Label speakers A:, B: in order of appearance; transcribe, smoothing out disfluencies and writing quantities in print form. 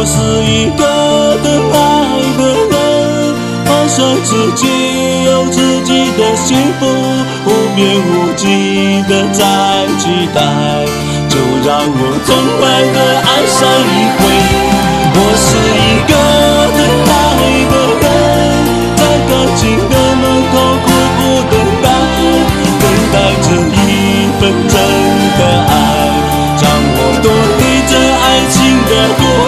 A: 是一个等爱的人，好像自己有自己的幸福，无边无际的在期待，就让我痛快的爱上一回。我是一个等爱的人，在感情的门口苦苦等待着一份真的爱，让我躲避这爱情的毒。